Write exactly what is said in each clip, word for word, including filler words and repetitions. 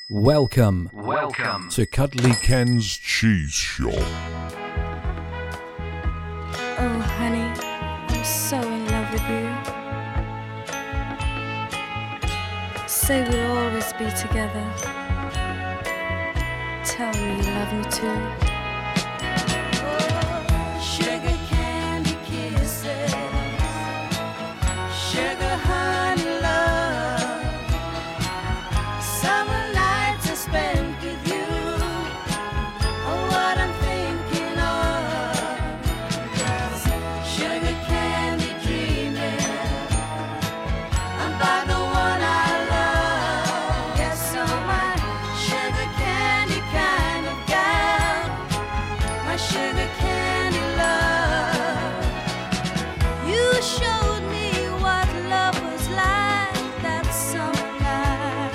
Welcome. Welcome to Cuddly Ken's Cheese Shop. Oh, honey, I'm so in love with you. Say we'll always be together. Tell me you love me too. Oh, sugar candy kisses, sugar honey love, summer nights I spent with you. Oh, what I'm thinking of, sugar candy dreaming about the one I love. Yes, oh my sugar candy kind of gal, my sugar candy love. You showed me what love was like that summer night.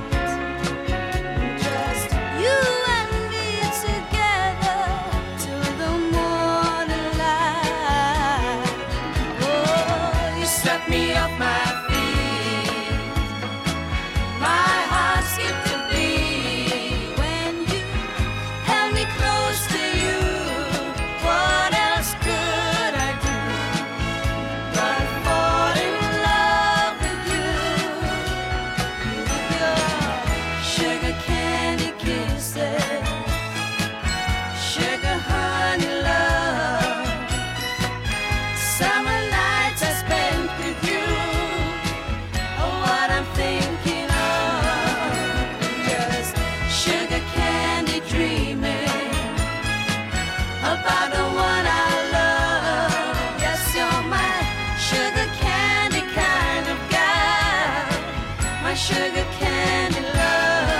Just you and me together till the morning light. Oh, you set me off my feet. My heart skipped a beat when you held me close to you. What else could I do but fall in love with you? With your sugar candy kisses, sugar honey love, summer nights I spent with you. Oh, what I'm thinking of, just sugar candy dreaming about the one I love. Yes, you're my sugar candy kind of guy, my sugar candy love.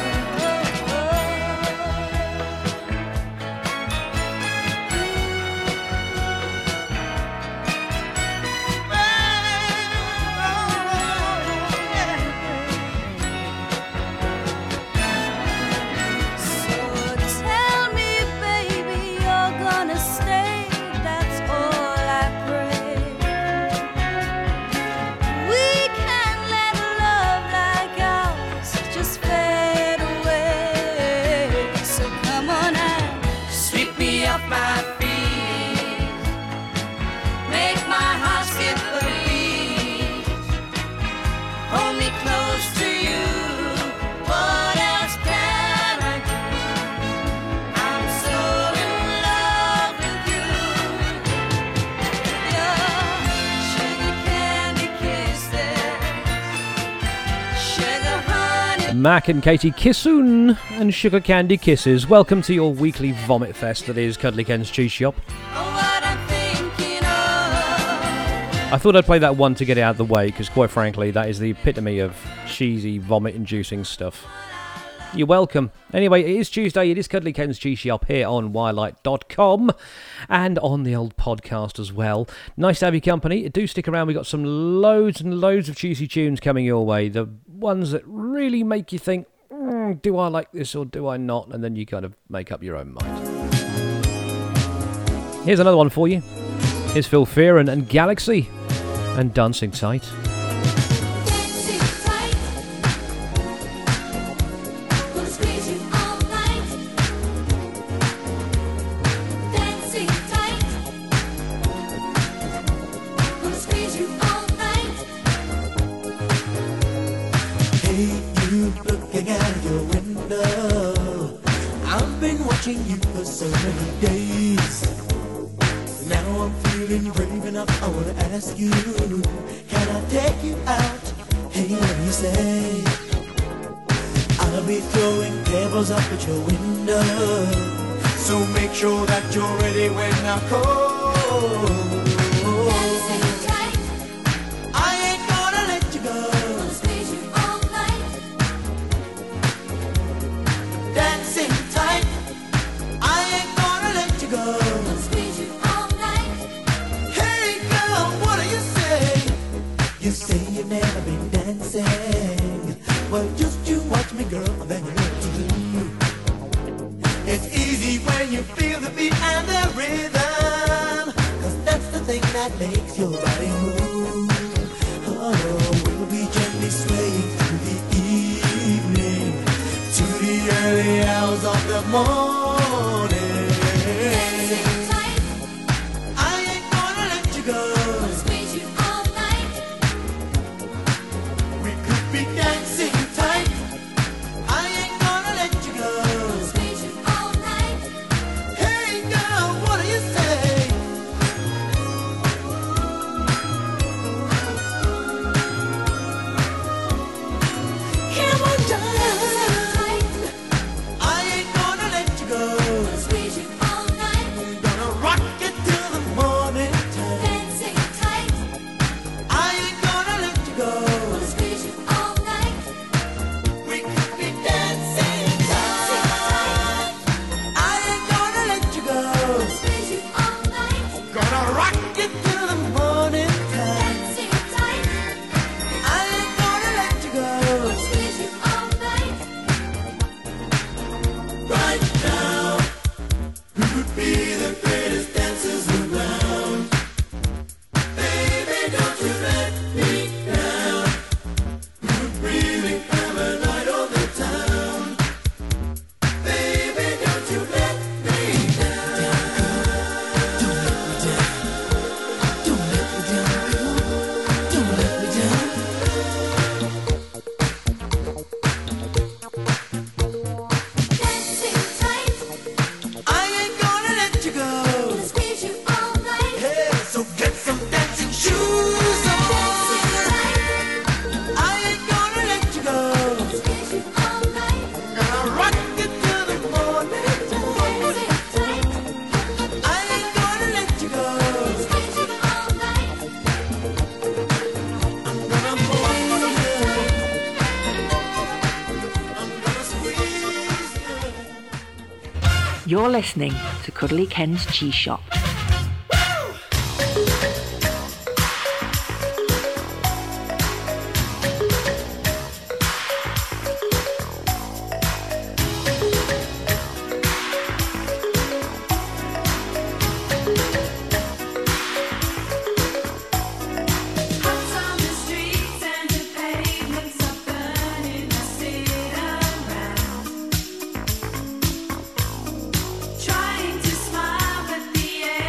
So tell me, baby, you're gonna stay. That's all I pray. We can't let love like ours just fade away. So come on and sweep me off my feet, make my heart skip a beat, hold me close to you. What else can I do? I'm so in love with you. Your sugar candy kisses, sugar honey. Mac and Katie Kissoon and Sugar Candy Kisses. Welcome to your weekly vomit fest that is Cuddly Ken's Cheese Shop. Oh, what I'm thinking of. I thought I'd play that one to get it out of the way because, quite frankly, that is the epitome of cheesy, vomit-inducing stuff. You're welcome. Anyway, it is Tuesday. It is Cuddly Ken's Cheese Shop here on Wirelight dot com and on the old podcast as well. Nice to have your company. Do stick around. We've got some loads and loads of cheesy tunes coming your way. The ones that really make you think, mm, do I like this or do I not? And then you kind of make up your own mind. Here's another one for you. Here's Phil Fearon and Galaxy and Dancing Tight. Dancing tight, gonna squeeze you all night. Dancing tight, gonna squeeze you all night. Hey, you looking out your window. I've been watching you for so many days. Now I'm feeling brave enough, I wanna ask you, can I take you out? Hey, what do you say? I'll be throwing pebbles up at your window, so make sure that you're ready when I call. Dancing tight, I ain't gonna let you gonna go. squeeze you all night. Dancing tight, I ain't gonna let you go. Gonna squeeze you all night. Hey girl, what do you say? You say you've never been dancing. Well, just you watch me, girl, then you know what to do. It's easy when you feel the beat and the rhythm, 'cause that's the thing that makes your body move. Oh, we'll be gently swaying through the evening, the early hours of the morning. Dancing tight, I ain't gonna let you go. squeeze you all night. We could be dancing tight. I ain't gonna let you go. Squeeze you all night. Hey girl, what do you say? Come on, Dancing darling. tight, I ain't gonna let you go. squeeze you all night. Gonna rock it till the morning time. Dancing tight, I ain't gonna let you go. squeeze you all night. We could be dancing Dancing tight. I ain't gonna let you go. squeeze you all night. Gonna rock it till the morning time. Dancing tight, I ain't gonna let you go. squeeze you all night. Right now, we could be the greatest dancers around. Baby, don't you let me down. We could really have a night on the town. Baby, don't you let me down. Don't let me down. Don't let me down. Don't let me down. Dancing tight, I ain't gonna let you go. squeeze you all night. Hey, so get some dancing shoes Dancing on. tight, I ain't gonna let you go. squeeze you all night. Gonna rock it till the morning Dancing time. tight, I ain't gonna let you go. squeeze you all night. I'm gonna hold you. I'm gonna squeeze you. You're listening to Cuddly Ken's Cheese Shop. Hearts on the streets and the pavements are burning. I sit around, trying to smile, but the air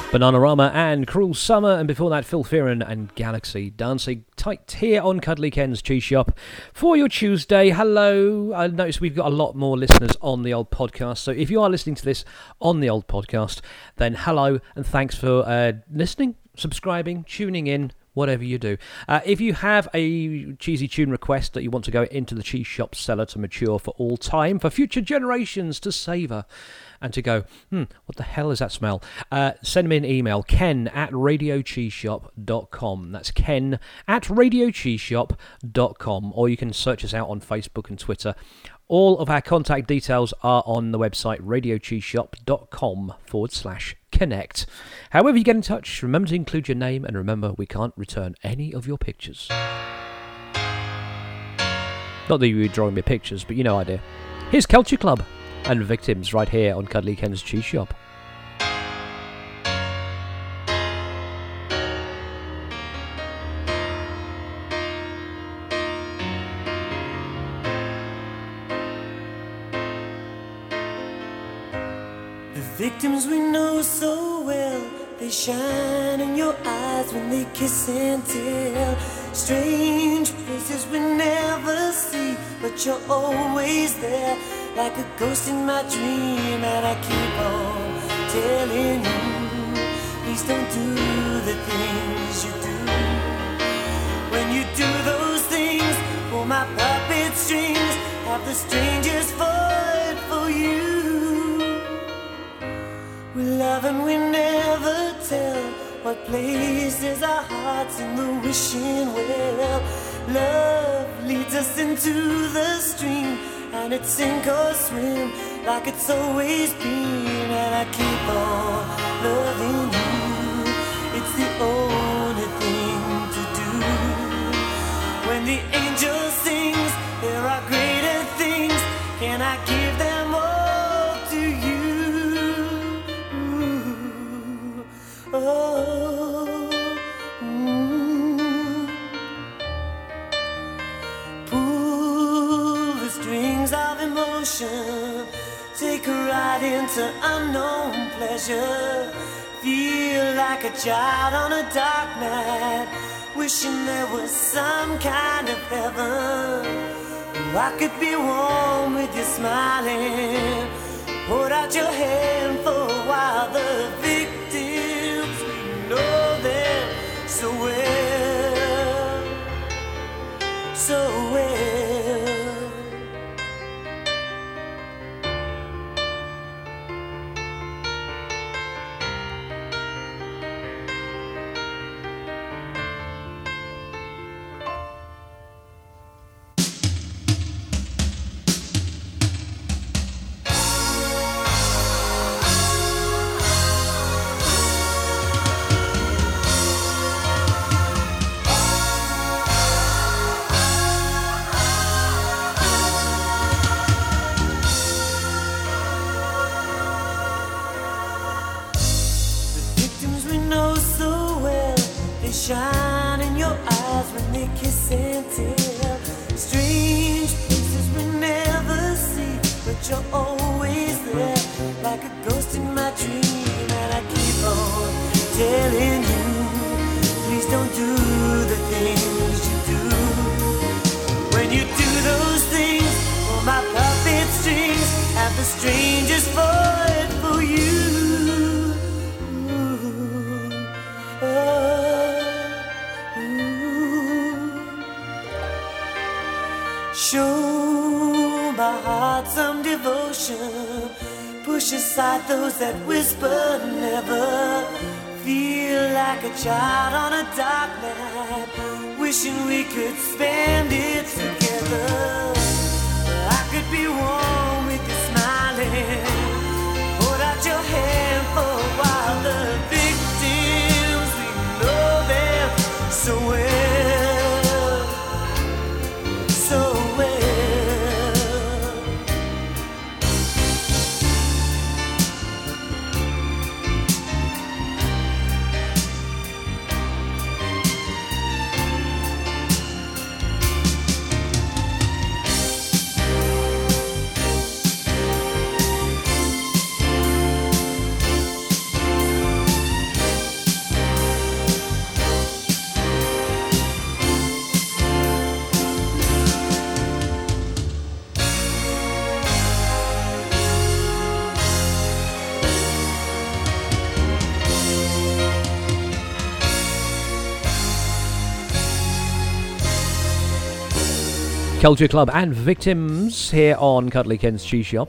Bananarama and Cruel Summer, and before that Phil Fearon and Galaxy dancing tight here on Cuddly Ken's Cheese Shop for your Tuesday. Hello, I noticed we've got a lot more listeners on the old podcast, so if you are listening to this on the old podcast, then hello and thanks for uh, listening, subscribing, tuning in, whatever you do. Uh, if you have a cheesy tune request that you want to go into the cheese shop cellar to mature for all time, for future generations to savour and to go, hmm, what the hell is that smell? Uh, send me an email, ken at radio cheese shop dot com. That's ken at radio cheese shop dot com. Or you can search us out on Facebook and Twitter. All of our contact details are on the website radio cheese shop dot com forward slash connect. However you get in touch, remember to include your name, and remember we can't return any of your pictures. Not that you were drawing me pictures, but you know idea. Here's Culture Club and Victims right here on Cuddly Ken's Cheese Shop. The victims we know so well, they shine in your eyes when they kiss and tell. Strange places we never see, but you're always there, like a ghost in my dream. And I keep on telling you, please don't do the things you do. When you do those things, pull my puppet strings, have the strangers fight for you. We love and we never tell what places our hearts in the wishing well. Love leads us into the stream, and it's sink or swim like it's always been. And I keep on loving you, it's the only thing to do. When the angel sings, there are greater things, can I give them all to you? Oh, mm. Pull the strings of emotion, take a ride into unknown pleasure. Feel like a child on a dark night, wishing there was some kind of heaven. I could be warm with you smiling, hold out your hand for a while. The victims, we know them so well, so well. Shine in your eyes when they kiss and tell. Strange places we never see, but you're always there, like a ghost in my dream. And I keep on telling you, please don't do the things you do. When you do those things, pull my puppet strings, have the strangers fight for you. Ooh, oh. Show my heart some devotion, push aside those that whisper never. Feel like a child on a dark night, wishing we could spend it together. I could be warm with you smiling, hold out your hand for a while. The victims, we know them so well, so well. Culture Club and Victims here on Cuddly Ken's Cheese Shop.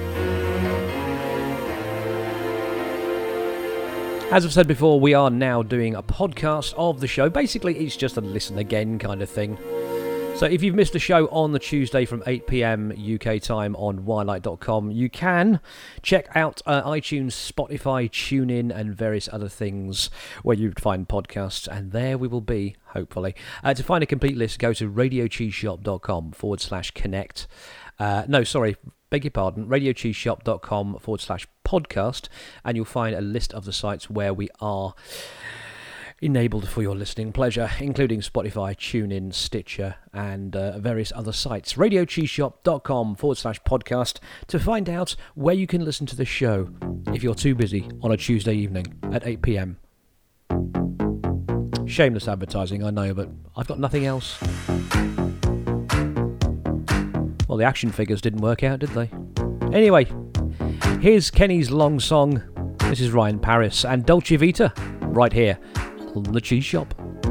As I've said before, we are now doing a podcast of the show. Basically, it's just a listen again kind of thing. So if you've missed the show on the Tuesday from eight p.m. U K time on wirelight dot com, you can check out uh, iTunes, Spotify, TuneIn and various other things where you'd find podcasts, and there we will be, hopefully. Uh, to find a complete list, go to radiocheeseshop.com forward slash connect. Uh, no, sorry, beg your pardon, radiocheeseshop.com forward slash podcast, and you'll find a list of the sites where we are enabled for your listening pleasure, including Spotify, TuneIn, Stitcher, and uh, various other sites. radiocheeseshop.com forward slash podcast to find out where you can listen to the show if you're too busy on a Tuesday evening at eight p.m. Shameless advertising, I know, but I've got nothing else. Well, the action figures didn't work out, did they? Anyway, here's Kenny's long song. This is Ryan Paris and Dolce Vita, right here on the Cheese Shop.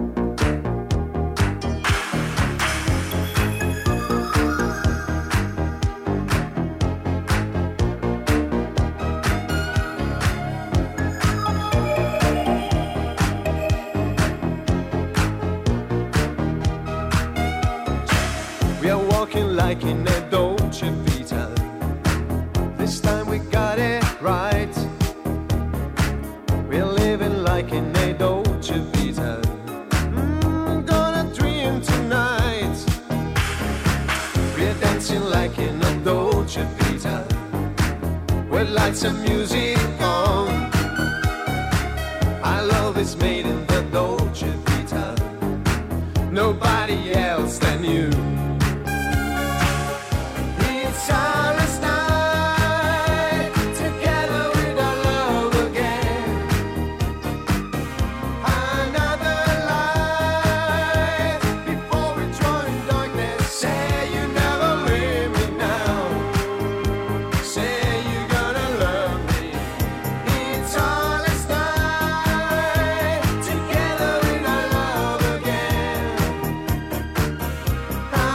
We are walking like in a Dolce Vita. This time we got it right. We're living like in a Dolce Vita. Mm, gonna dream tonight. We're dancing like in a Dolce Vita. With lights and music on. Our love is made in the Dolce Vita. Nobody else than you. It's our night together with our love again. Another life before we join darkness. Say you never leave me now. Say you're gonna love me. It's our night together with our love again.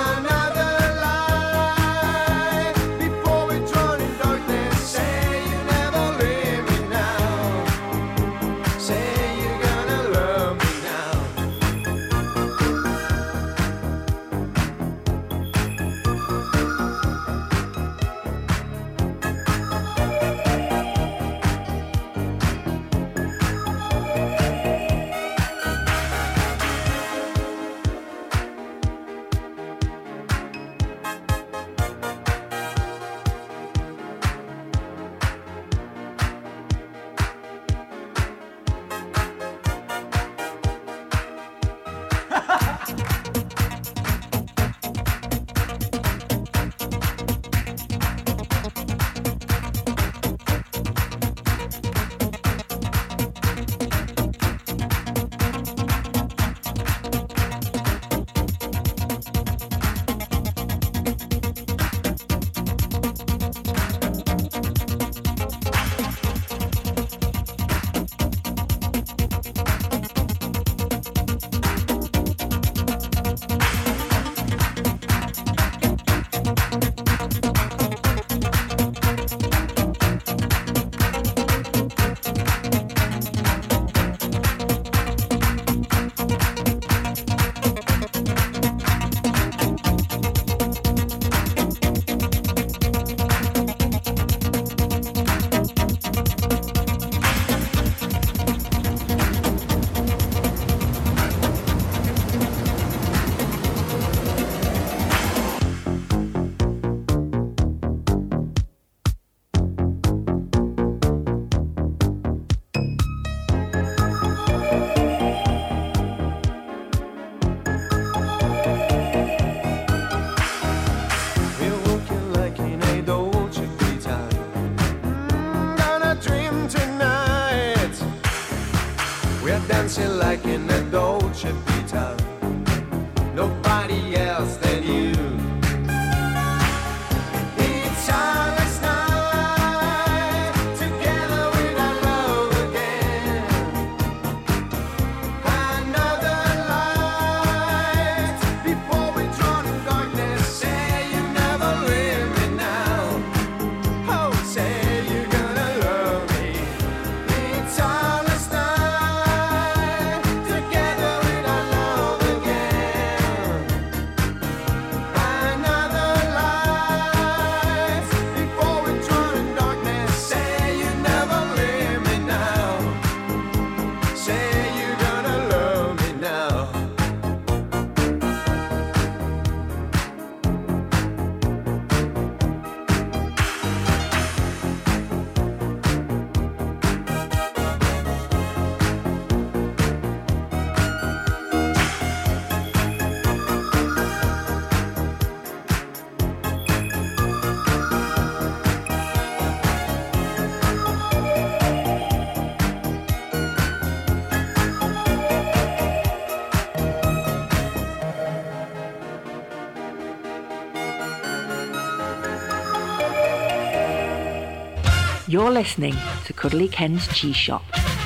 You're listening to Cuddly Ken's Cheese Shop.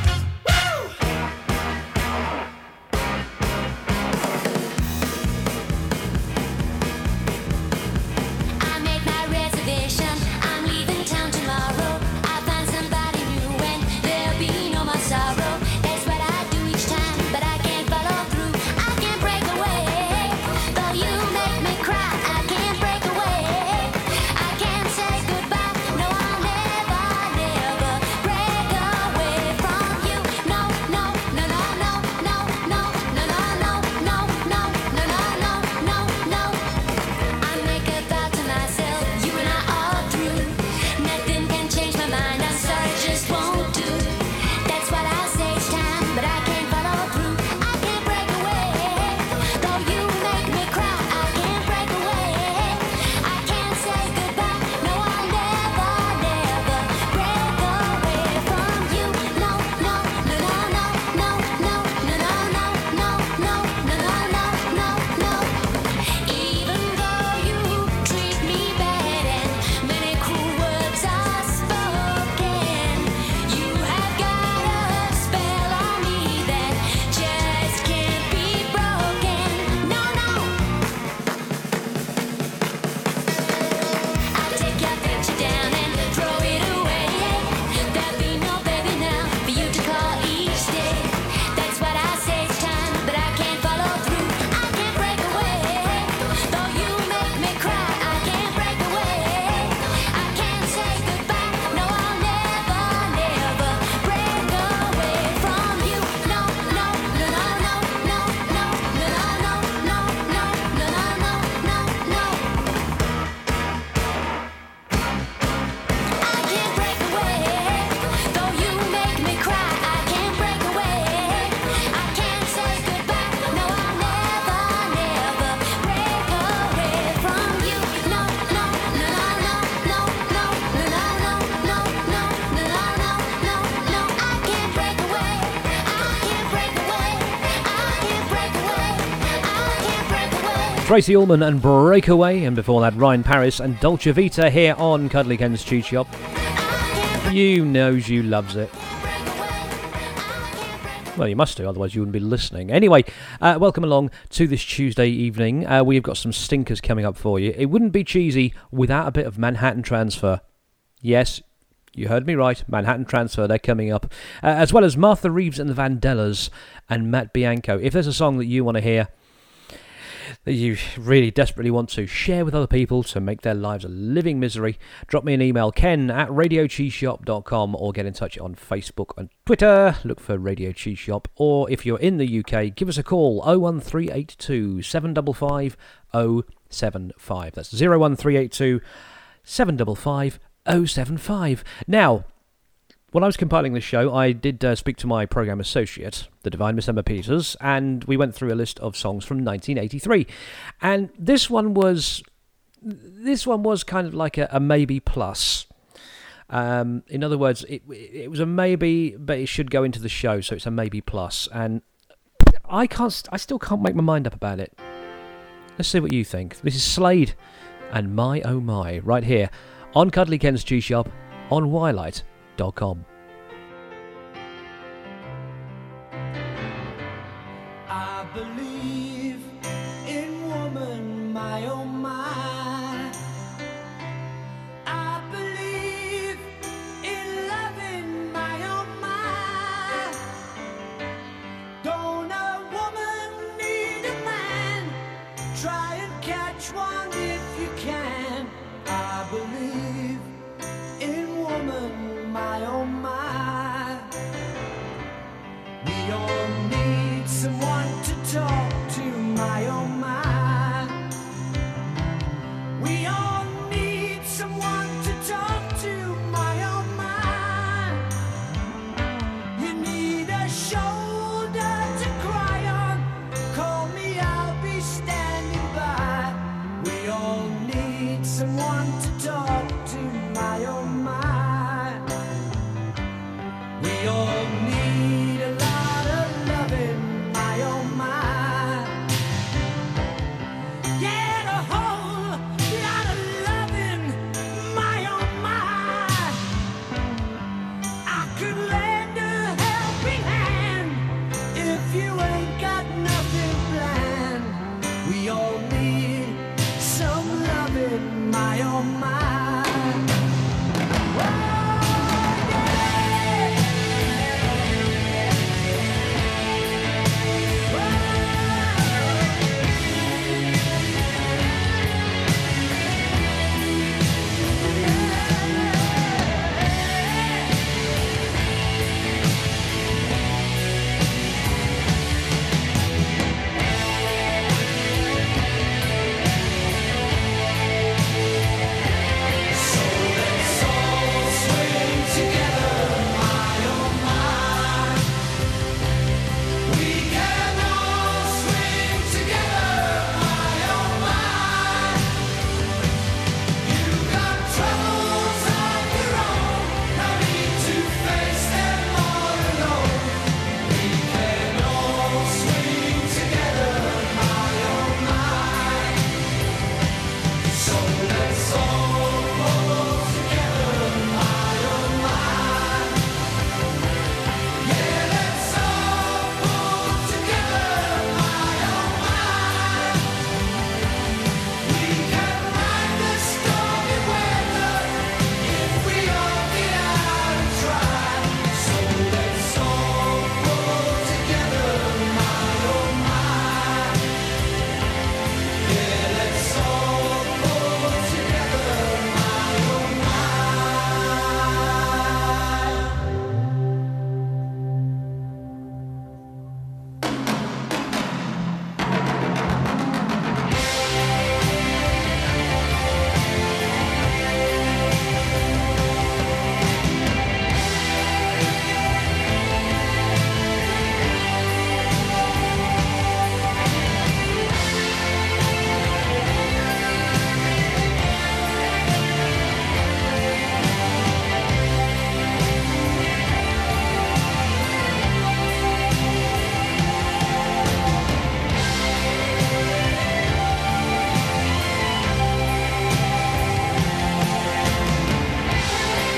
I made my reservation. I'm leaving town tomorrow. I'll find somebody new and there'll be no more sorrow. That's what I do each time, but I can't follow through. I can't break away. Though you make me cry, I can't break away. I can't say goodbye. No, I'll never, never break away from you. No, no, no, no, no, no, no, no, no, no, no, no, no, no, no, no. I make a vow to myself, you and I are through. Nothing can change my mind, I'm sorry, it just won't do. That's what I say each time, but I can't follow through. I can't break away. Though you make me cry, I can't break away. I can't say goodbye. No, I'll never, never break away from you. No, no, no, no, no, no, no, no, no, no, no, no, no, no, no, no. Even though you treat me bad and many cruel words are spoken, you have got a spell on me that just can't be broken. No, no. I'll take your picture down and throw it away. There'll be no baby now for you to call each day. That's what I say each time, but I can't follow through. I can't break away. Though you make me cry, I can't break away. I can't say goodbye. No, I'll never, never break away from you. No, no, no, no, no, no, no, no, no, no, no, no, no, no, no, no. I can't break away. Though you make me cry, I can't break away. I can't say goodbye. No, I'll never, never break away from you. No, no, no, no, no, no, no, no, no, no, no, no, no, no, no. I can't break away. I can't break away. I can't break away. I can't break away. Tracy Ullman and Breakaway, and before that Ryan Paris and Dolce Vita here on Cuddly Ken's Cheese Shop. You knows you loves it. Well, you must do, otherwise you wouldn't be listening. Anyway, uh, welcome along to this Tuesday evening. Uh, we've got some stinkers coming up for you. It wouldn't be cheesy without a bit of Manhattan Transfer. Yes, you heard me right, Manhattan Transfer, they're coming up. Uh, as well as Martha Reeves and the Vandellas and Matt Bianco. If there's a song that you want to hear, that you really desperately want to share with other people to make their lives a living misery, drop me an email, ken at radio cheese shop dot com, or get in touch on Facebook and Twitter, look for Radio Cheese Shop, or if you're in the U K, give us a call, oh one three eight two, seven five five, oh seven five. That's oh one three eight two, seven five five, oh seven five. Now, when I was compiling this show, I did uh, speak to my programme associate, the Divine Miss Emma Peters, and we went through a list of songs from nineteen eighty-three. And this one was, this one was kind of like a, a maybe plus. Um, in other words, it it was a maybe, but it should go into the show, so it's a maybe plus. And I can't, I still can't make my mind up about it. Let's see what you think. This is Slade and My Oh My, right here on Cuddly Ken's Cheese Shop on Wildlight dot com. I believe in woman, my oh my. I believe in loving, my oh my. Don't a woman need a man? Try and catch one if you can. I believe in woman, my oh my.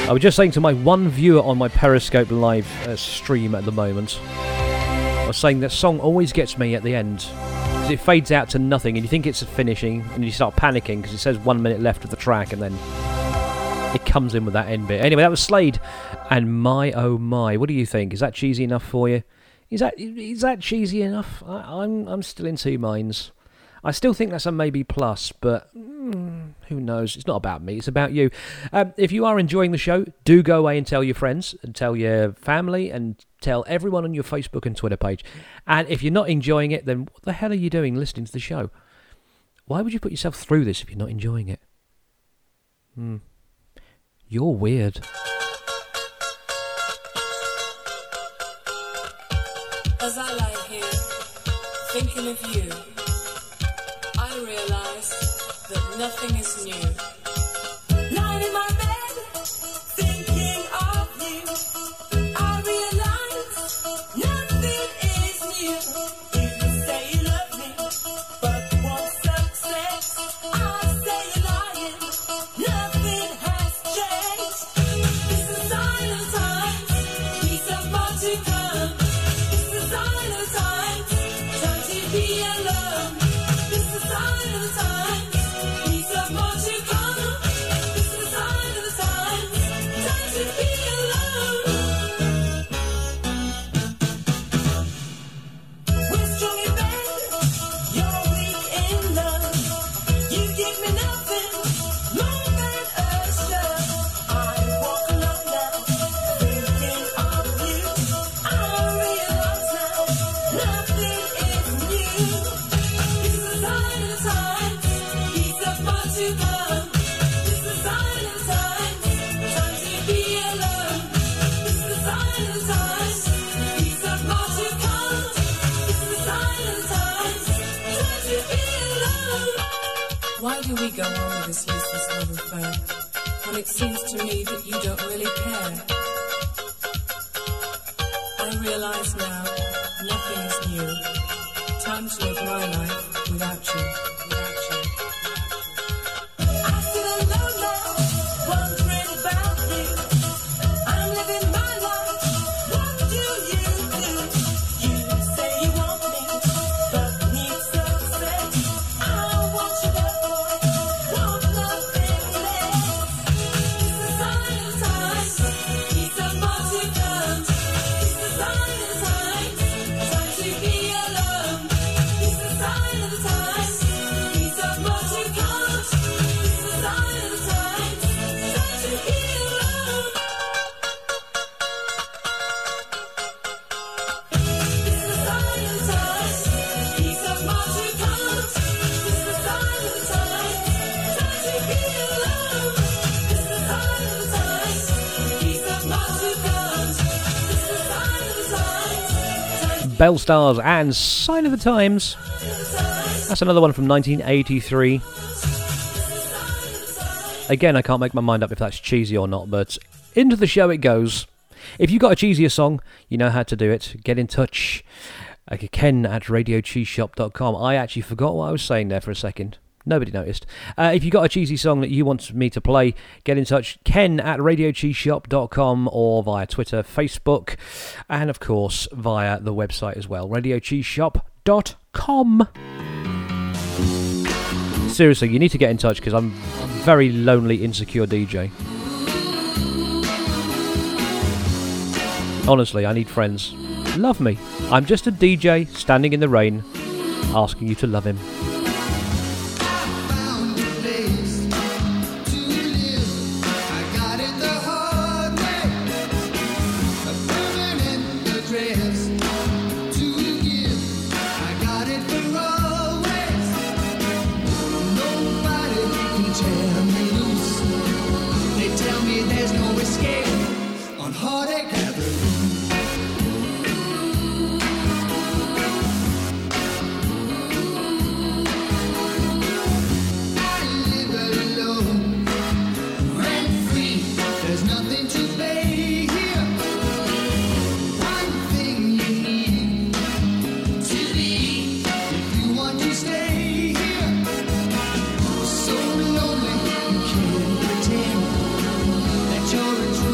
I was just saying to my one viewer on my Periscope live uh, stream at the moment, I was saying that song always gets me at the end. Because it fades out to nothing and you think it's finishing and you start panicking because it says one minute left of the track and then it comes in with that end bit. Anyway, that was Slade and My Oh My. What do you think? Is that cheesy enough for you? Is that is that cheesy enough? I, I'm I'm still in two minds. I still think that's a maybe plus, but mm, who knows? It's not about me, it's about you. Um, if you are enjoying the show, do go away and tell your friends, and tell your family, and tell everyone on your Facebook and Twitter page. And if you're not enjoying it, then what the hell are you doing listening to the show? Why would you put yourself through this if you're not enjoying it? Hmm. You're weird. As I lie here, thinking of you, I realise that nothing is new. Lying in my bed, thinking of you, I realise nothing is new. You say you love me, but won't success. I say you're lying, nothing has changed. This is silent times, peace of more to come. This is silent times, time to be alone. This is silent times, peace of more to come. This is silent times, time to be alone. We're strong in bed, you're weak in love. You give me nothing more than a shove. I walk alone now, thinking of you. I realize now, nothing is new. This is silent times, peace of more to come. This is silent times, time to be alone. This is silent times, peace of more to come. This is silent times, time to be alone. Why do we go on with this useless love affair when it seems to me that you don't really care? I realize now nothing is new. Time to live my life without you. Without you. I feel alone now, wondering about you. I'm living my life. What do you do? You say you want me, but need success. I want you, but boy, want nothing less. This is silent times, peace of more to come. This is silent times, time to be alone. This is silent times, peace of more to come. This is silent times, time to be alone. This is silent times, peace of more to come. This is silent times, time to be alone. This is silent times, peace of more to come. This is silent times, time Bell Stars and Sign of the Times. That's another one from nineteen eighty-three. Again, I can't make my mind up if that's cheesy or not, but into the show it goes. If you got a cheesier song, you know how to do it. Get in touch. Uh, Ken at radio cheese shop dot com. I actually forgot what I was saying there for a second. Nobody noticed. Uh, if you got a cheesy song that you want me to play, get in touch. Ken at radio cheese shop dot com or via Twitter, Facebook, and of course via the website as well, radio cheese shop dot com. Seriously, you need to get in touch because I'm a very lonely, insecure D J. Honestly, I need friends. Love me. I'm just a D J standing in the rain, asking you to love him. You're a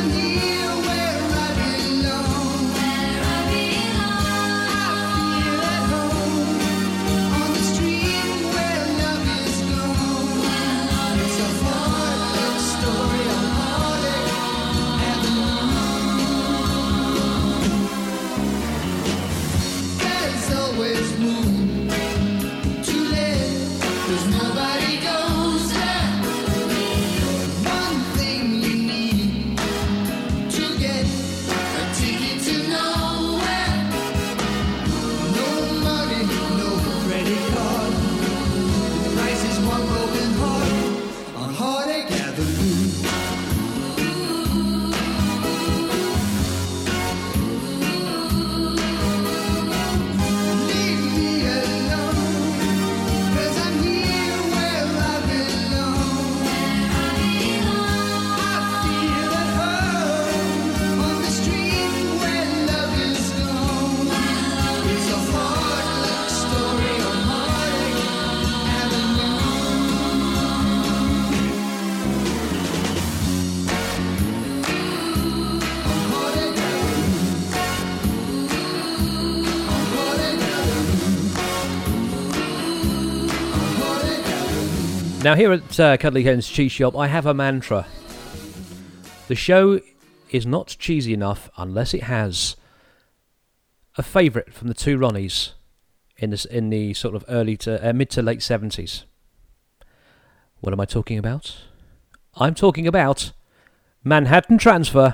Now here at uh, Cuddly Ken's Cheese Shop, I have a mantra. The show is not cheesy enough unless it has a favourite from the two Ronnies in the, in the sort of early to uh, mid to late seventies. What am I talking about? I'm talking about Manhattan Transfer.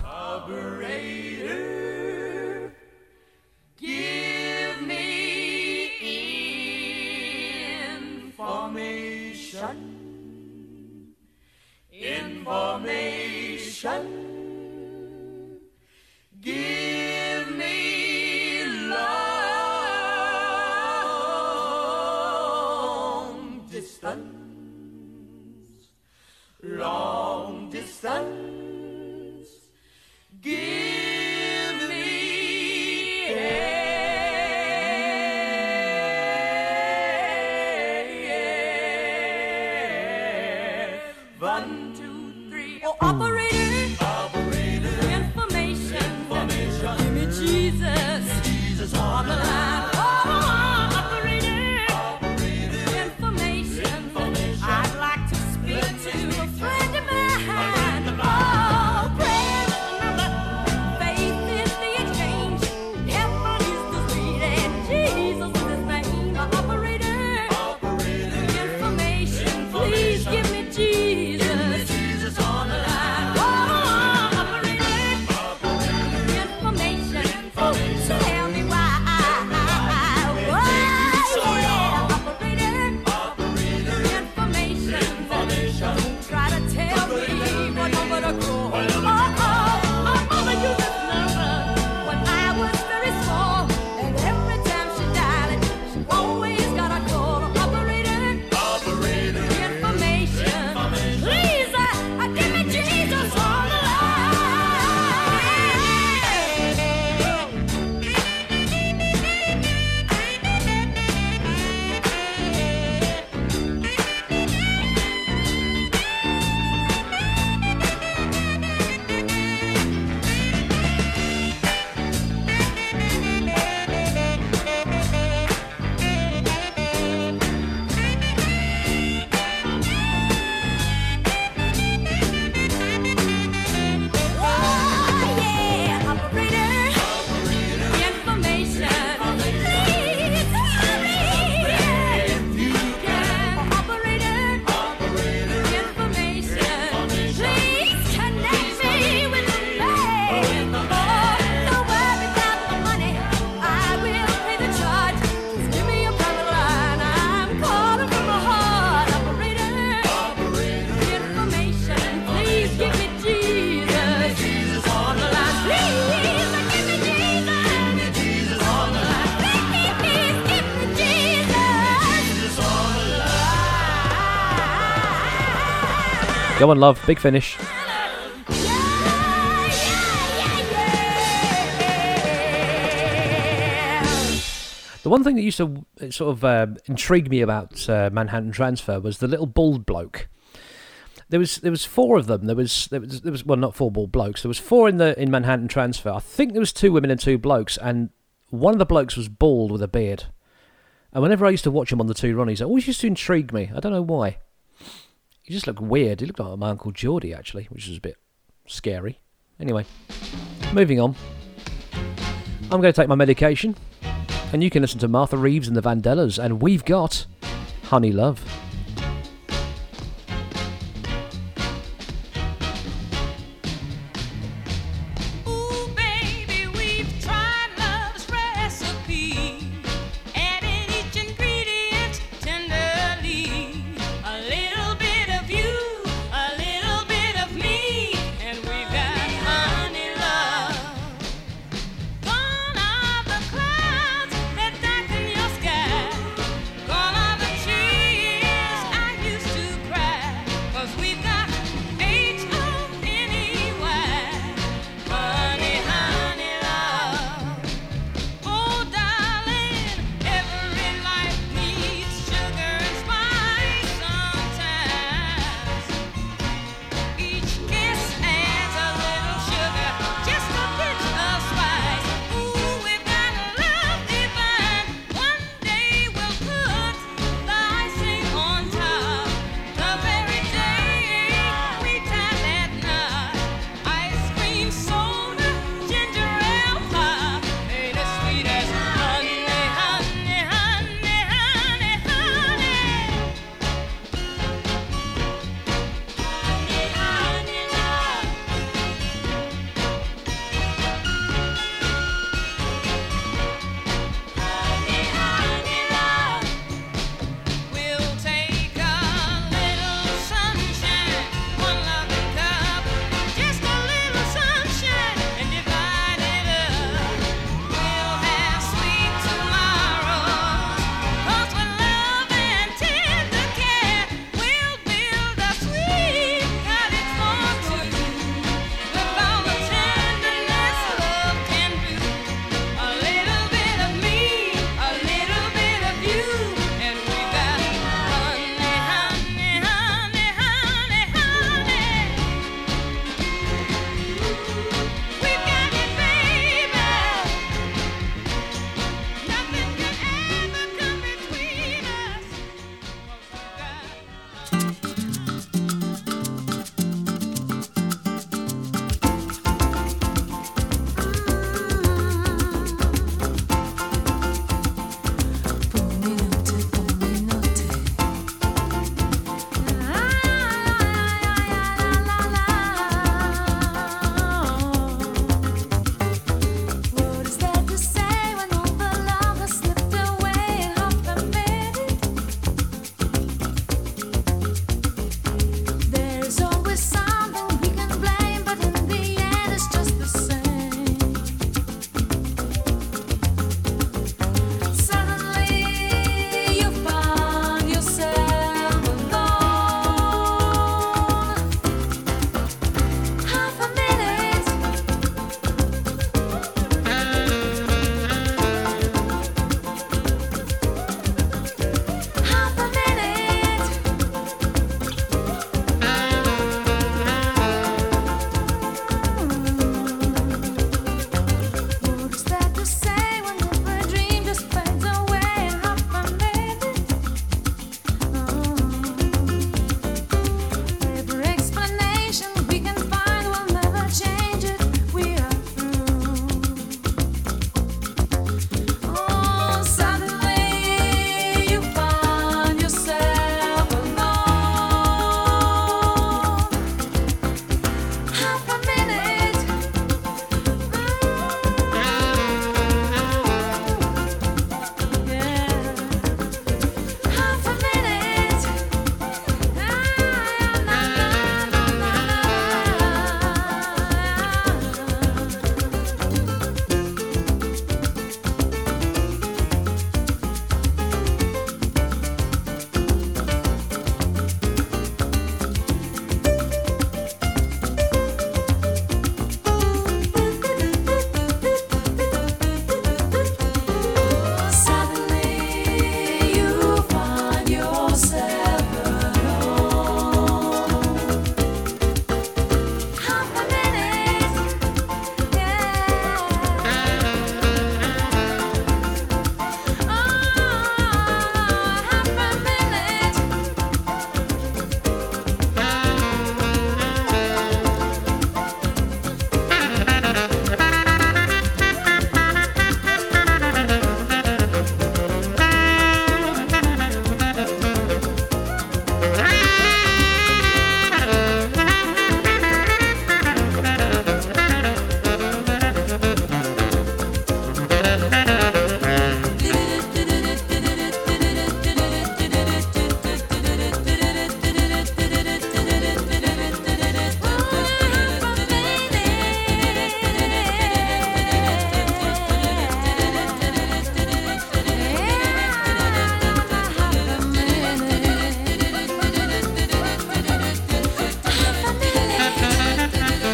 Operator, give me information. Information. Give me long distance. Long distance. Give me air. One, two, three. Oh, operator. Operator. Information. Information. Give me Jesus. Jesus on the line. Oh, operator. Operator. Information. Information. I'd like to speak to a friend of mine. Oh, prayer is the number. Faith is the exchange. Heaven is the street and Jesus is his name. Operator. Operator. Information. Please give me Jesus. Jesus on the line. Oh, operator. Information. Tell me why. Oh, yeah. Operator. Information. Don't try to tell me what number to call. Oh, oh, my mother used this number when I was very small, and every time she dialed it, she always got a call. Operator. Information. Please, uh, uh, give me Jesus on the Go on, love. Big finish. The one thing that used to sort of uh, intrigue me about uh, Manhattan Transfer was the little bald bloke. There was there was four of them. There was there was there was well not four bald blokes. There was four in the in Manhattan Transfer. I think there was two women and two blokes, and one of the blokes was bald with a beard. And whenever I used to watch him on the Two Ronnies, it always used to intrigue me. I don't know why. He just looked weird. He looked like my Uncle Geordie, actually, which was a bit scary. Anyway, moving on. I'm going to take my medication, and you can listen to Martha Reeves and the Vandellas, and we've got Honey Love. Gone are the trees.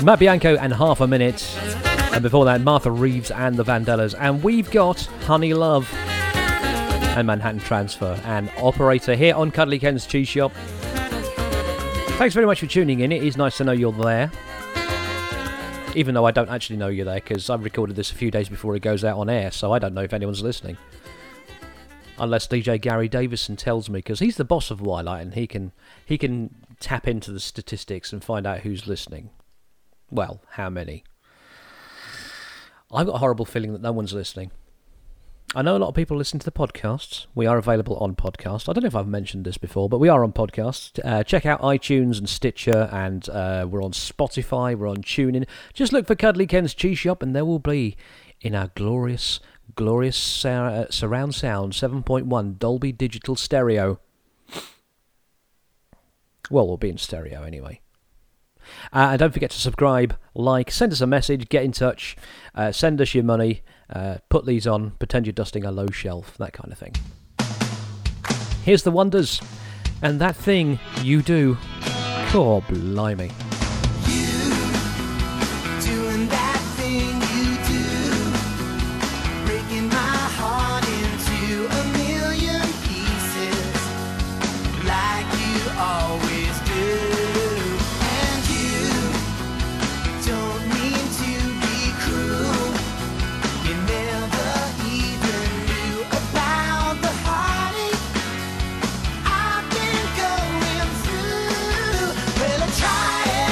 Matt Bianco and Half a Minute. And before that, Martha Reeves and the Vandellas. And we've got Honey Love and Manhattan Transfer and Operator here on Cuddly Ken's Cheese Shop. Thanks very much for tuning in. It is nice to know you're there. Even though I don't actually know you're there, because I've recorded this a few days before it goes out on air, so I don't know if anyone's listening. Unless D J Gary Davison tells me, because he's the boss of Wildlight and he can he can tap into the statistics and find out who's listening. Well, how many? I've got a horrible feeling that no one's listening. I know a lot of people listen to the podcasts. We are available on podcast. I don't know if I've mentioned this before, but we are on podcast. Uh, check out iTunes and Stitcher, and uh, we're on Spotify, we're on TuneIn. Just look for Cuddly Ken's Cheese Shop, and there will be, in our glorious, glorious sur- surround sound seven point one Dolby Digital Stereo. Well, we'll be in stereo anyway. Uh, and don't forget to subscribe, like, send us a message, get in touch, uh, send us your money, uh, put these on, pretend you're dusting a low shelf, that kind of thing. Here's the Wonders, and that thing you do. Oh, blimey. Doing that thing you do, breaking my heart into a million pieces, like you always do. And you don't mean to be cruel. You never even knew about the heartache I've been going through. Well, I try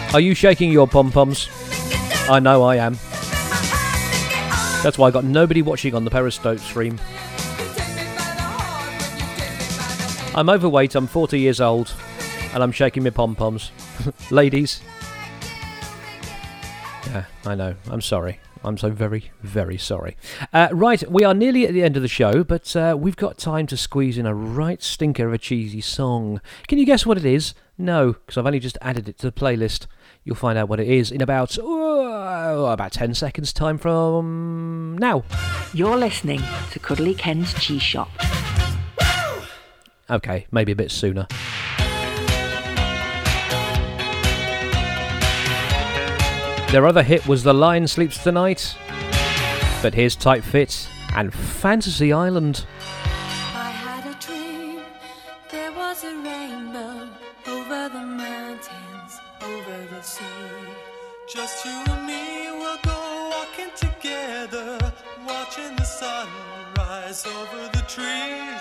Are you shaking your pom-poms? I know I am. That's why I got nobody watching on the Periscope stream. I'm overweight, I'm forty years old, and I'm shaking my pom-poms. Ladies. Yeah, I know. I'm sorry. I'm so very, very sorry. Uh, right, we are nearly at the end of the show, but uh, we've got time to squeeze in a right stinker of a cheesy song. Can you guess what it is? No, because I've only just added it to the playlist. You'll find out what it is in about uh, about ten seconds time from now. You're listening to Cuddly Ken's Cheese Shop. Okay, maybe a bit sooner. Their other hit was The Lion Sleeps Tonight, but here's Tight Fit and Fantasy Island. I had a dream, there was a rainbow over the mountains, over the sea. Just you and me, we'll go walking together, watching the sun rise over the trees.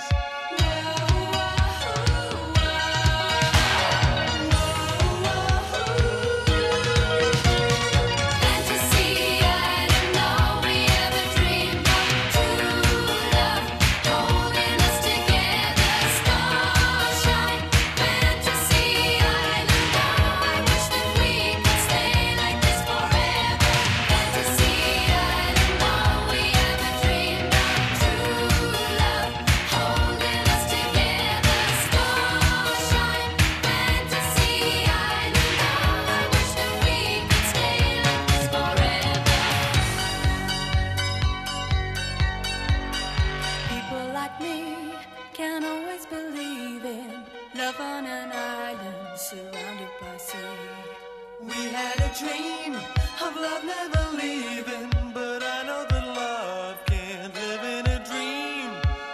Love on an island surrounded by sea. We had a dream of love never leaving, but I know that love can't live in a dream.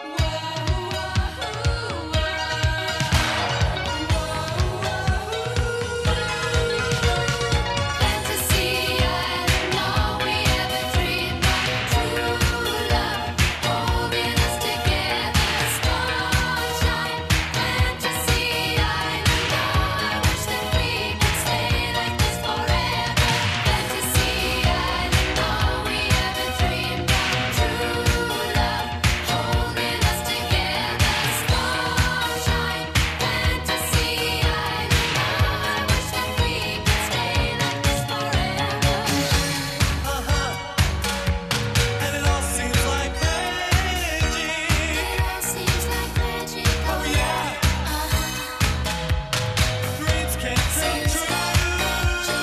Fantasy island, all we ever dreamed of. True love holding us together. Starshine, fantasy island, oh, I wish that we could stay like this forever. Fantasy island, all we ever dreamed of. True love holding us together. Starshine, fantasy island, oh, I wish that we could stay like this forever. Uh-huh. And it all seems like magic. Seems like magic. Oh yeah. Dreams can come true.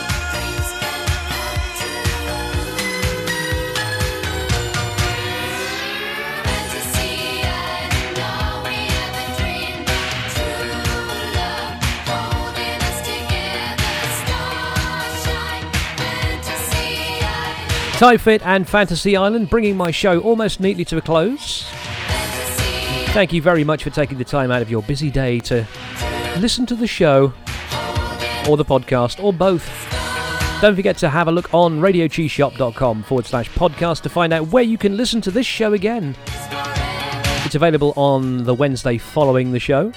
Fantasy island, all we ever dreamed of. True love holding us together. Starshine, fantasy island, Tight Fit and Fantasy Island, bringing my show almost neatly to a close. fantasy. Thank you very much for taking the time out of your busy day to listen to the show, or the podcast, or both. Don't forget to have a look on radiocheeseshop.com forward slash podcast to find out where you can listen to this show again. It's available on the Wednesday following the show.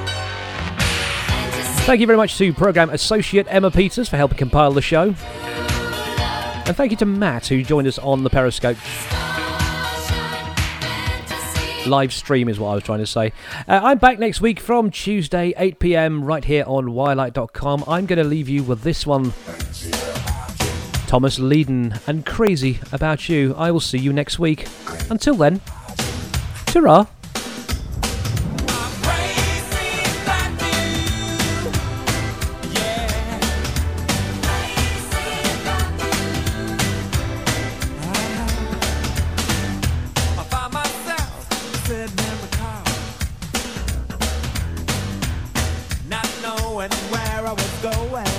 Thank you very much to Programme Associate Emma Peters for helping compile the show. And thank you to Matt, who joined us on the Periscope live stream, is what I was trying to say. Uh, I'm back next week from Tuesday, eight p.m, right here on Wildlight dot com. I'm going to leave you with this one. Thomas Leadon and Crazy About You. I will see you next week. Until then, ta-ra. I found myself sitting in the car, not knowing where I was going.